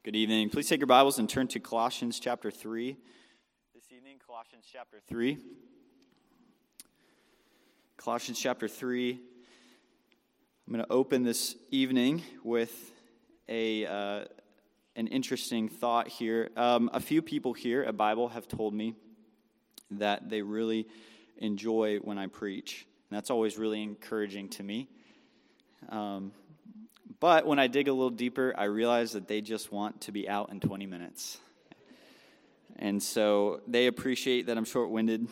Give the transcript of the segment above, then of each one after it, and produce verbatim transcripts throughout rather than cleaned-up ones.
Good evening. Please take your Bibles and turn to Colossians chapter three. This evening, Colossians chapter three. Colossians chapter three. I'm going to open this evening with a uh, an interesting thought here. Um, a few people here at Bible have told me that they really enjoy when I preach. And that's always really encouraging to me. Um But when I dig a little deeper, I realize that they just want to be out in twenty minutes. And so they appreciate that I'm short-winded.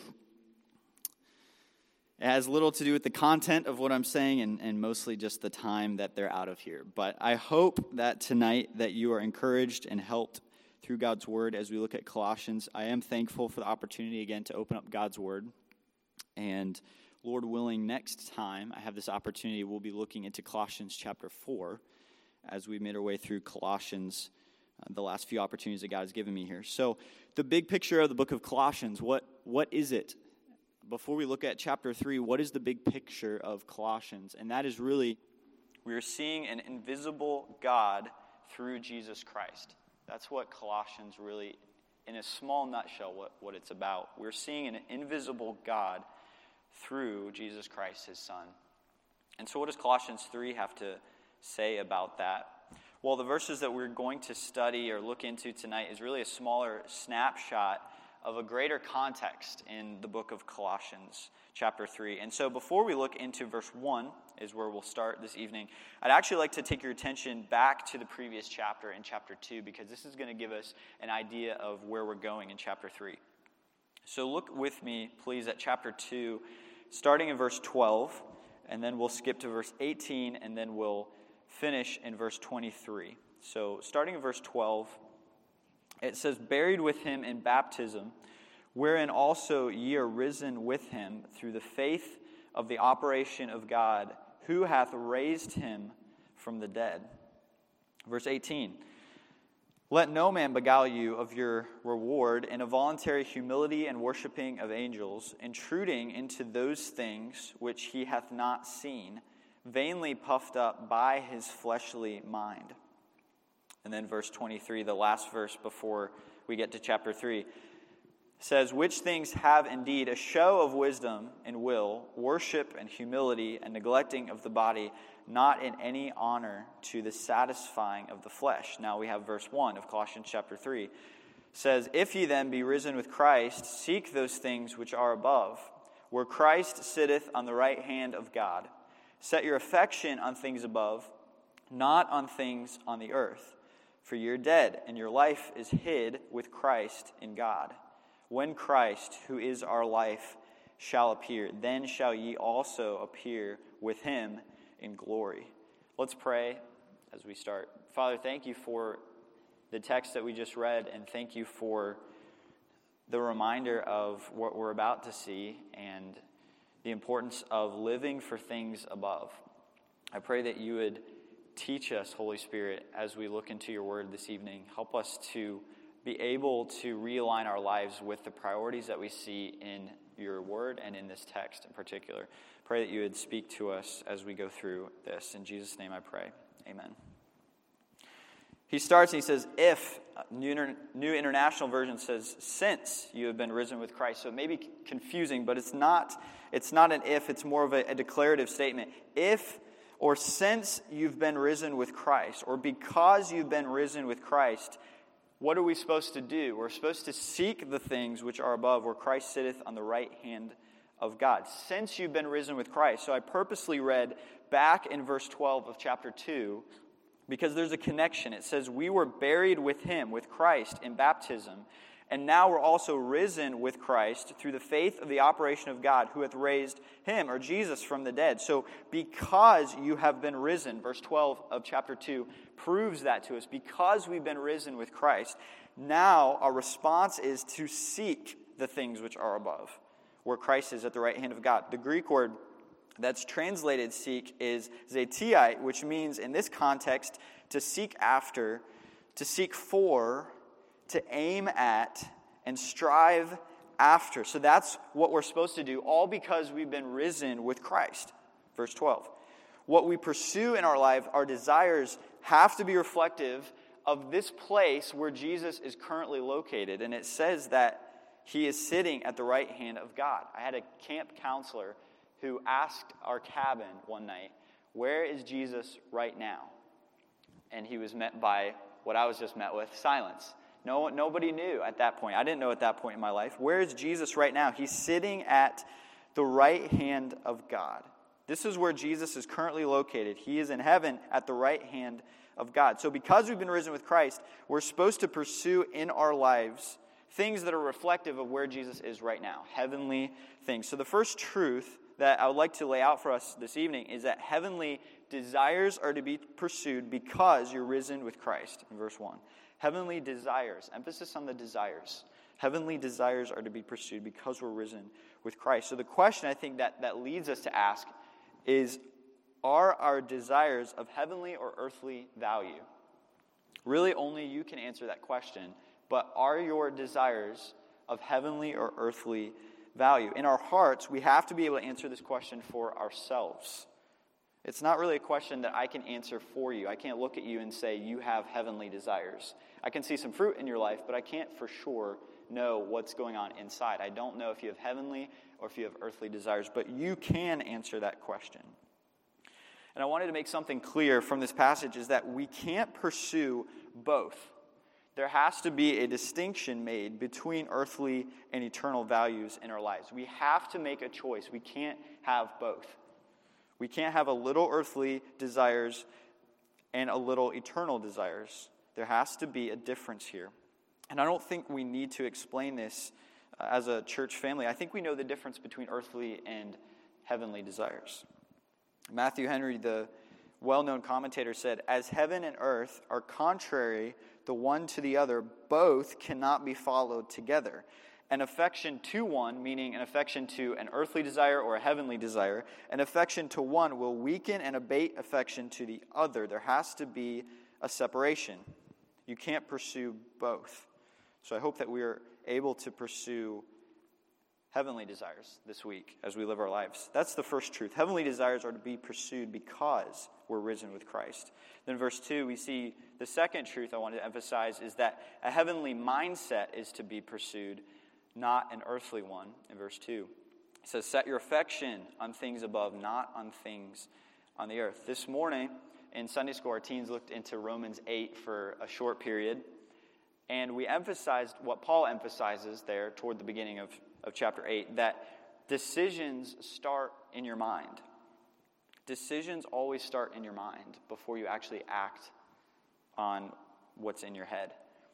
It has little to do with the content of what I'm saying and, and mostly just the time that they're out of here. But I hope that tonight that you are encouraged and helped through God's Word as we look at Colossians. I am thankful for the opportunity again to open up God's Word. And Lord willing, next time I have this opportunity, we'll be looking into Colossians chapter four as we made our way through Colossians, uh, the last few opportunities that God has given me here. So the big picture of the book of Colossians, what what is it? Before we look at chapter three, what is the big picture of Colossians? And that is really, we are seeing an invisible God through Jesus Christ. That's what Colossians really, in a small nutshell, what, what it's about. We're seeing an invisible God through Jesus Christ, his Son. And so what does Colossians three have to say about that? Well, the verses that we're going to study or look into tonight is really a smaller snapshot of a greater context in the book of Colossians, chapter three. And so before we look into verse one, is where we'll start this evening, I'd actually like to take your attention back to the previous chapter in chapter two, because this is going to give us an idea of where we're going in chapter three. So look with me, please, at chapter two, starting in verse twelve, and then we'll skip to verse eighteen, and then we'll finish in verse twenty-three. So starting in verse twelve, it says, "Buried with him in baptism, wherein also ye are risen with him through the faith of the operation of God, who hath raised him from the dead." Verse eighteen, "Let no man beguile you of your reward in a voluntary humility and worshiping of angels, intruding into those things which he hath not seen, vainly puffed up by his fleshly mind." And then verse twenty-three, the last verse before we get to chapter three, says, "Which things have indeed a show of wisdom and will, worship and humility, and neglecting of the body, not in any honor to the satisfying of the flesh." Now we have verse one of Colossians chapter three. Says, "If ye then be risen with Christ, seek those things which are above, where Christ sitteth on the right hand of God. Set your affection on things above, not on things on the earth. For ye are dead, and your life is hid with Christ in God. When Christ, who is our life, shall appear, then shall ye also appear with him in glory." Let's pray as we start. Father, thank you for the text that we just read, and thank you for the reminder of what we're about to see and the importance of living for things above. I pray that you would teach us, Holy Spirit, as we look into your word this evening. Help us to be able to realign our lives with the priorities that we see in your word and in this text in particular. Pray that you would speak to us as we go through this. In Jesus' name I pray. Amen. He starts and he says, "If," New, Inter- New International Version says, "since you have been risen with Christ." So it may be confusing, but it's not, it's not an if, it's more of a, a declarative statement. If or since you've been risen with Christ, or because you've been risen with Christ, what are we supposed to do? We're supposed to seek the things which are above, where Christ sitteth on the right hand of God. Since you've been risen with Christ. So I purposely read back in verse twelve of chapter two, because there's a connection. It says, "We were buried with him," with Christ, in baptism, "and now we're also risen with Christ through the faith of the operation of God, who hath raised him," or Jesus, "from the dead." So because you have been risen, verse twelve of chapter two proves that to us. Because we've been risen with Christ, now our response is to seek the things which are above, where Christ is at the right hand of God. The Greek word that's translated seek is zetiai, which means in this context to seek after, to seek for, to aim at, and strive after. So that's what we're supposed to do, all because we've been risen with Christ. Verse twelve. What we pursue in our life, our desires, have to be reflective of this place where Jesus is currently located. And it says that he is sitting at the right hand of God. I had a camp counselor who asked our cabin one night, where is Jesus right now? And he was met by what I was just met with, silence. No, nobody knew at that point. I didn't know at that point in my life. Where is Jesus right now? He's sitting at the right hand of God. This is where Jesus is currently located. He is in heaven at the right hand of God. So because we've been risen with Christ, we're supposed to pursue in our lives things that are reflective of where Jesus is right now, heavenly things. So the first truth that I would like to lay out for us this evening is that heavenly desires are to be pursued because you're risen with Christ, in verse one. Heavenly desires, emphasis on the desires. Heavenly desires are to be pursued because we're risen with Christ. So the question I think that, that leads us to ask is, are our desires of heavenly or earthly value? Really, only you can answer that question. But are your desires of heavenly or earthly value? In our hearts, we have to be able to answer this question for ourselves. It's not really a question that I can answer for you. I can't look at you and say, you have heavenly desires. I can see some fruit in your life, but I can't for sure know what's going on inside. I don't know if you have heavenly or if you have earthly desires, but you can answer that question. And I wanted to make something clear from this passage is that we can't pursue both. There has to be a distinction made between earthly and eternal values in our lives. We have to make a choice. We can't have both. We can't have a little earthly desires and a little eternal desires. There has to be a difference here. And I don't think we need to explain this uh, as a church family. I think we know the difference between earthly and heavenly desires. Matthew Henry, the well-known commentator, said, "As heaven and earth are contrary the one to the other, both cannot be followed together. An affection to one, meaning an affection to an earthly desire or a heavenly desire, an affection to one will weaken and abate affection to the other." There has to be a separation. You can't pursue both. So I hope that we are able to pursue heavenly desires this week as we live our lives. That's the first truth. Heavenly desires are to be pursued because we're risen with Christ. Then verse two, we see the second truth I want to emphasize is that a heavenly mindset is to be pursued, not an earthly one. In verse two, it says, "Set your affection on things above, not on things on the earth." This morning in Sunday school, our teens looked into Romans eight for a short period, and we emphasized what Paul emphasizes there toward the beginning of, of chapter eight, that decisions start in your mind. Decisions always start in your mind before you actually act on what's in your head.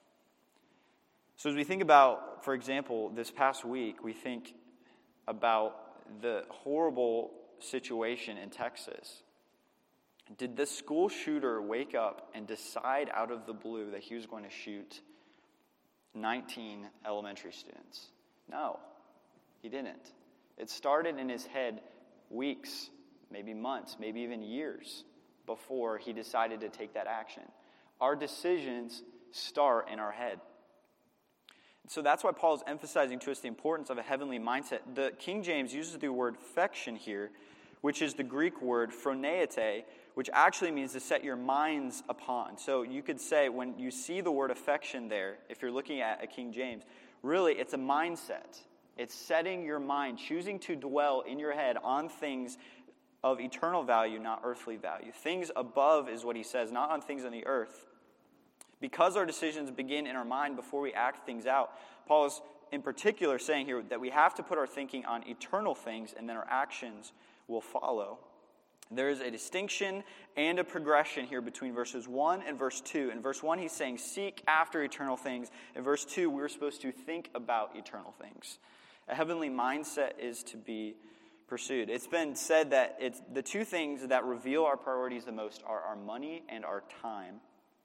So as we think about, for example, this past week, we think about the horrible situation in Texas. Did this school shooter wake up and decide out of the blue that he was going to shoot nineteen elementary students? No, he didn't. It started in his head weeks, maybe months, maybe even years before he decided to take that action. Our decisions start in our head. So that's why Paul is emphasizing to us the importance of a heavenly mindset. The King James uses the word affection here, which is the Greek word phroneite, which actually means to set your minds upon. So you could say when you see the word affection there, if you're looking at a King James, really it's a mindset. It's setting your mind, choosing to dwell in your head on things of eternal value, not earthly value. Things above is what he says, not on things on the earth. Because our decisions begin in our mind before we act things out, Paul is in particular saying here that we have to put our thinking on eternal things and then our actions will follow. There is a distinction and a progression here between verses one and verse two. In verse one, he's saying, seek after eternal things. In verse two, we're supposed to think about eternal things. A heavenly mindset is to be pursued. It's been said that it's the two things that reveal our priorities the most are our money and our time.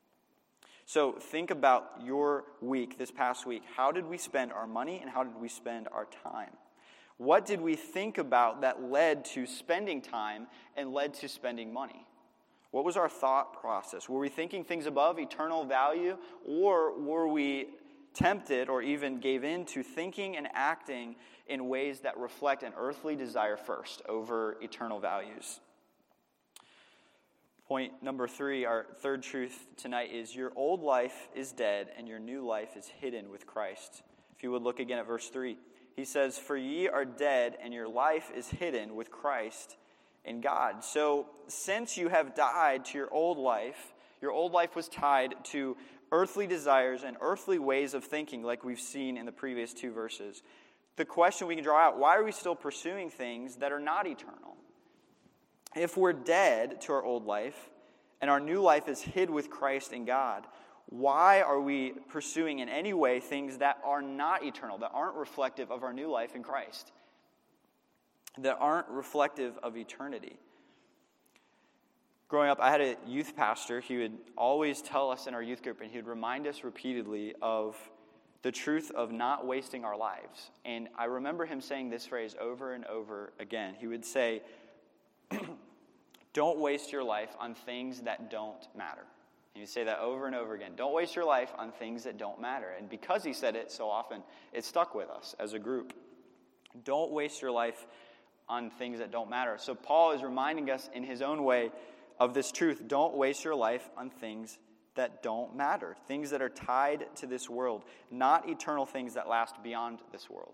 So think about your week, this past week. How did we spend our money and how did we spend our time? What did we think about that led to spending time and led to spending money? What was our thought process? Were we thinking things above eternal value, or were we tempted or even gave in to thinking and acting in ways that reflect an earthly desire first over eternal values? Point number three, our third truth tonight is your old life is dead and your new life is hidden with Christ. If you would look again at verse three, he says, "For ye are dead and your life is hidden with Christ in God." So since you have died to your old life, your old life was tied to earthly desires and earthly ways of thinking like we've seen in the previous two verses. The question we can draw out, why are we still pursuing things that are not eternal? If we're dead to our old life and our new life is hid with Christ in God, why are we pursuing in any way things that are not eternal, that aren't reflective of our new life in Christ, that aren't reflective of eternity? Growing up, I had a youth pastor. He would always tell us in our youth group, and he would remind us repeatedly of the truth of not wasting our lives. And I remember him saying this phrase over and over again. He would say, don't waste your life on things that don't matter. And you say that over and over again. Don't waste your life on things that don't matter. And because he said it so often, it stuck with us as a group. Don't waste your life on things that don't matter. So Paul is reminding us in his own way of this truth. Don't waste your life on things that don't matter. Things that are tied to this world, not eternal things that last beyond this world.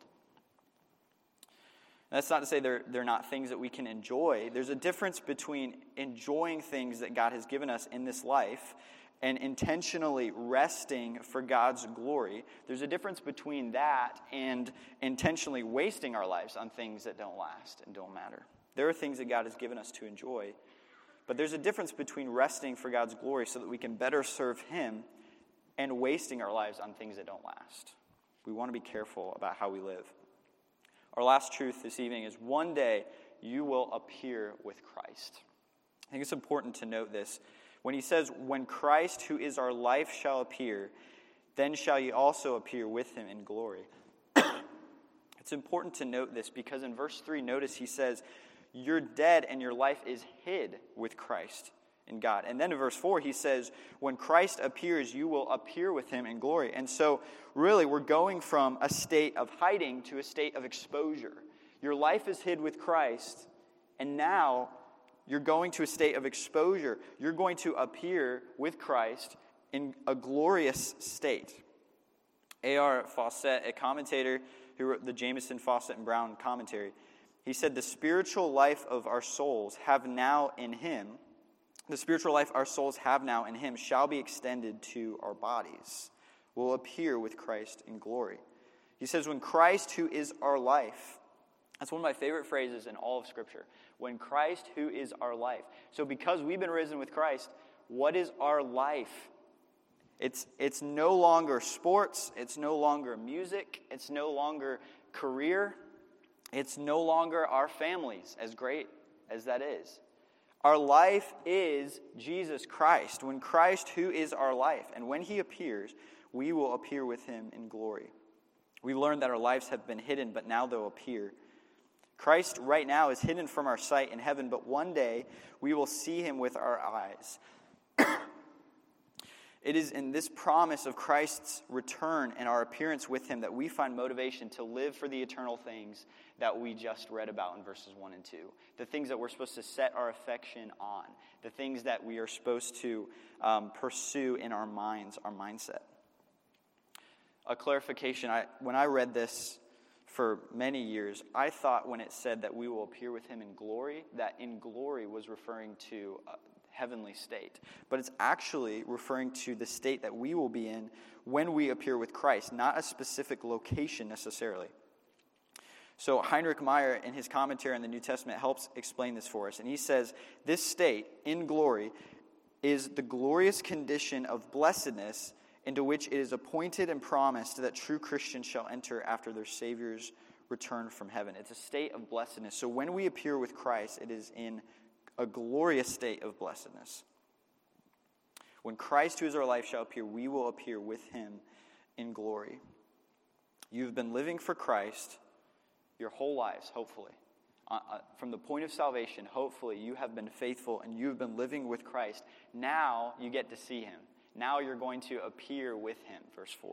That's not to say they're, they're not things that we can enjoy. There's a difference between enjoying things that God has given us in this life and intentionally resting for God's glory. There's a difference between that and intentionally wasting our lives on things that don't last and don't matter. There are things that God has given us to enjoy, but there's a difference between resting for God's glory so that we can better serve Him and wasting our lives on things that don't last. We want to be careful about how we live. Our last truth this evening is one day you will appear with Christ. I think it's important to note this. When he says, when Christ, who is our life, shall appear, then shall ye also appear with him in glory. It's important to note this because in verse three, notice he says, you're dead and your life is hid with Christ in God. And then in verse four, he says, when Christ appears, you will appear with him in glory. And so, really, we're going from a state of hiding to a state of exposure. Your life is hid with Christ, and now you're going to a state of exposure. You're going to appear with Christ in a glorious state. A R Fawcett, a commentator who wrote the Jameson, Fawcett, and Brown commentary, he said, the spiritual life of our souls have now in him The spiritual life our souls have now in him shall be extended to our bodies, will appear with Christ in glory. He says, when Christ, who is our life, that's one of my favorite phrases in all of Scripture. When Christ, who is our life. So because we've been risen with Christ, what is our life? It's, it's no longer sports. It's no longer music. It's no longer career. It's no longer our families, as great as that is. Our life is Jesus Christ. When Christ, who is our life, and when he appears, we will appear with him in glory. We learned that our lives have been hidden, but now they'll appear. Christ right now is hidden from our sight in heaven, but one day we will see him with our eyes. It is in this promise of Christ's return and our appearance with him that we find motivation to live for the eternal things that we just read about in verses one and two. The things that we're supposed to set our affection on. The things that we are supposed to um, pursue in our minds, our mindset. A clarification, I, when I read this for many years, I thought when it said that we will appear with him in glory, that in glory was referring to uh, heavenly state. But it's actually referring to the state that we will be in when we appear with Christ, not a specific location necessarily. So Heinrich Meyer, in his commentary on the New Testament, helps explain this for us. And he says, this state, in glory, is the glorious condition of blessedness into which it is appointed and promised that true Christians shall enter after their Savior's return from heaven. It's a state of blessedness. So when we appear with Christ, it is in a glorious state of blessedness. When Christ, who is our life, shall appear, we will appear with him in glory. You've been living for Christ your whole lives, hopefully. Uh, uh, from the point of salvation, hopefully you have been faithful and you've been living with Christ. Now you get to see him. Now you're going to appear with him, verse four.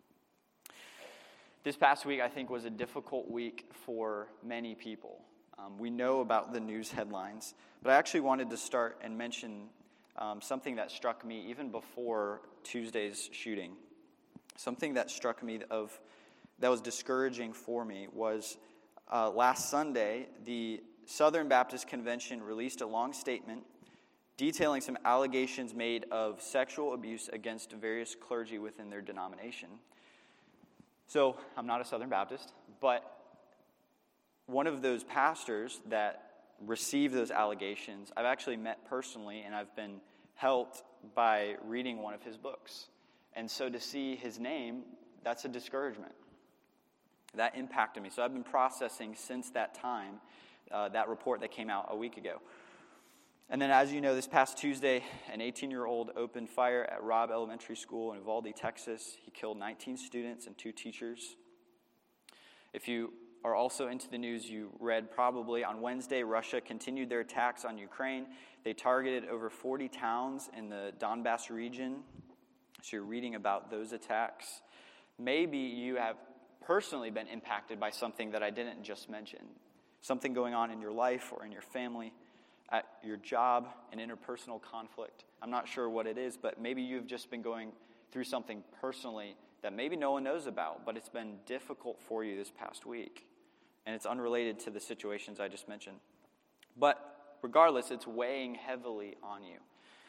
This past week, I think, was a difficult week for many people. Um, we know about the news headlines, but I actually wanted to start and mention um, something that struck me even before Tuesday's shooting. Something that struck me of that was discouraging for me was uh, last Sunday, the Southern Baptist Convention released a long statement detailing some allegations made of sexual abuse against various clergy within their denomination. So, I'm not a Southern Baptist, but one of those pastors that received those allegations, I've actually met personally, and I've been helped by reading one of his books. And so to see his name, that's a discouragement. That impacted me. So I've been processing since that time, uh, that report that came out a week ago. And then, as you know, this past Tuesday, an eighteen-year-old opened fire at Robb Elementary School in Uvalde, Texas. He killed nineteen students and two teachers. If you are also into the news, you read probably on Wednesday, Russia continued their attacks on Ukraine. They targeted over forty towns in the Donbass region. So you're reading about those attacks. Maybe you have personally been impacted by something that I didn't just mention. Something going on in your life or in your family, at your job, an interpersonal conflict. I'm not sure what it is, but maybe you've just been going through something personally that maybe no one knows about, but it's been difficult for you this past week. And it's unrelated to the situations I just mentioned. But regardless, it's weighing heavily on you.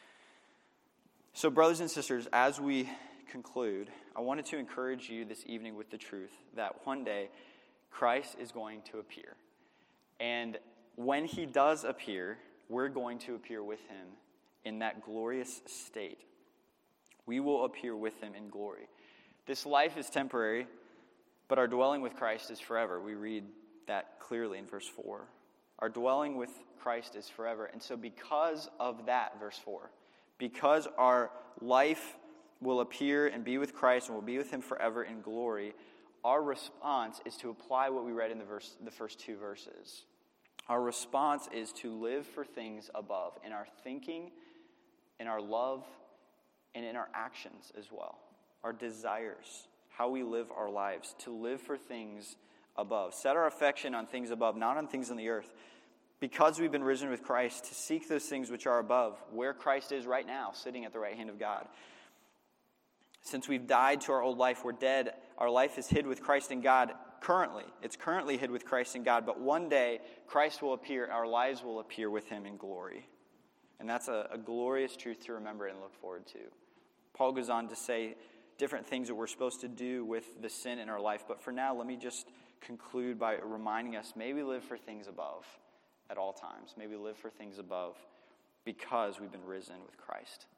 So, brothers and sisters, as we conclude, I wanted to encourage you this evening with the truth that one day Christ is going to appear. And when he does appear, we're going to appear with him in that glorious state. We will appear with him in glory. This life is temporary, but our dwelling with Christ is forever. We read that clearly in verse four. Our dwelling with Christ is forever. And so because of that, verse four, because our life will appear and be with Christ and will be with him forever in glory, our response is to apply what we read in the verse, the first two verses. Our response is to live for things above, in our thinking, in our love, and in our actions as well. Our desires, how we live our lives, to live for things above. Set our affection on things above, not on things on the earth. Because we've been risen with Christ, to seek those things which are above, where Christ is right now, sitting at the right hand of God. Since we've died to our old life, we're dead. Our life is hid with Christ in God currently. It's currently hid with Christ in God, but one day Christ will appear, our lives will appear with him in glory. And that's a, a glorious truth to remember and look forward to. Paul goes on to say different things that we're supposed to do with the sin in our life, but for now, let me just conclude by reminding us, may we live for things above at all times. May we live for things above because we've been risen with Christ.